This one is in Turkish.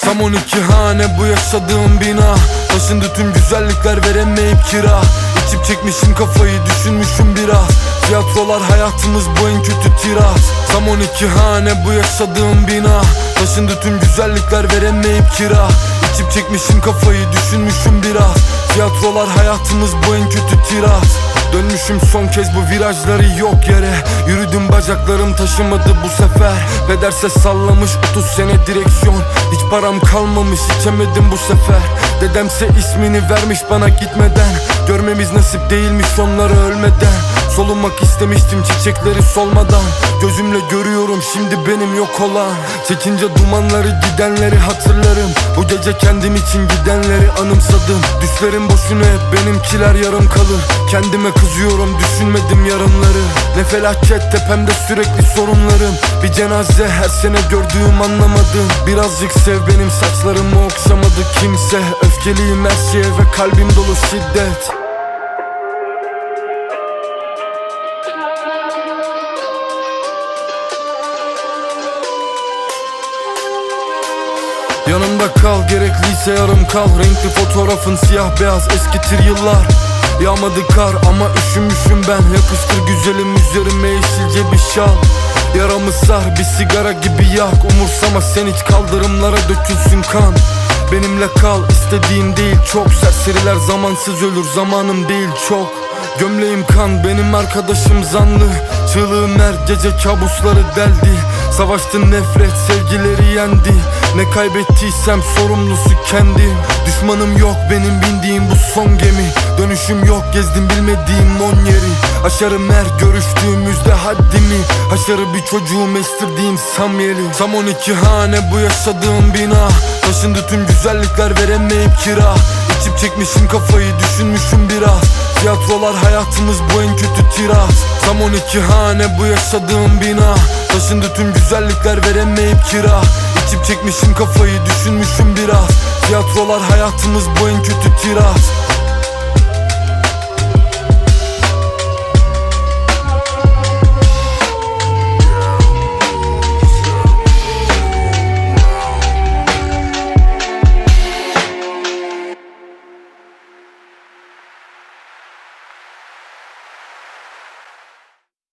Tam 12 hane bu yaşadığım bina. Taşındı tüm güzellikler veremeyip kira. İçip çekmişim kafayı düşünmüşüm biraz. Tiyatrolar hayatımız bu en kötü tirat. Tam 12 hane bu yaşadığım bina. Taşındı tüm güzellikler veremeyip kira. İçip çekmişim kafayı düşünmüşüm biraz. Tiyatrolar hayatımız bu en kötü tirat. Dönmüşüm son kez bu virajları yok yere. Yürüdüm bacaklarım taşımadı bu sefer. Pederse sallamış 30 sene direksiyon. Hiç param kalmamış içemedim bu sefer. Dedemse ismini vermiş bana gitmeden. Görmemiz nasip değilmiş onları ölmeden. Solunmak istemiştim çiçekleri solmadan. Gözümle görüyorum şimdi benim yok olan. Çekince dumanları gidenleri hatırlarım. Bu gece kendim için gidenleri anımsadım. Düşlerim boşuna hep benimkiler yarım kalır. Kendime kızıyorum düşünmedim yarınları. Ne felaket tepemde sürekli sorunlarım. Bir cenaze her sene gördüğüm anlamadım. Birazcık sev benim saçlarımı okşamadı kimse. Öfkeliyim her şeye ve kalbim dolu şiddet. Yanımda kal gerekliyse yarım kal. Renkli fotoğrafın siyah beyaz eskitir yıllar. Yağmadı kar ama üşümüşüm ben. Yapıştır güzelim üzerime yeşilce bir şal. Yaramı sar bir sigara gibi yak. Umursama sen hiç kaldırımlara dökülsün kan. Benimle kal istediğim değil çok. Serseriler zamansız ölür zamanım değil çok. Gömleğim kan benim arkadaşım zanlı. Çığlığım her gece kabusları deldi. Savaştı nefret sevgileri yendi. Ne kaybettiysem sorumlusu kendim. Düşmanım yok benim bindiğim bu son gemi. Dönüşüm yok gezdim bilmediğim 10 yeri. Aşarım her görüştüğümüzde haddimi. Haşarı bir çocuğum estirdiğim samyeli. Tam 12 hane bu yaşadığım bina. Taşındı tüm güzellikler veremeyip kira. İçip çekmişim kafayı düşünmüşüm biraz. Tiyatrolar hayatımız bu en kötü tirat. Tam 12 hane bu yaşadığım bina. Taşındı tüm güzellikler veremeyip kira. İçip çekmişim kafayı düşünmüşüm biraz. Tiyatrolar hayatımız bu en kötü tirat.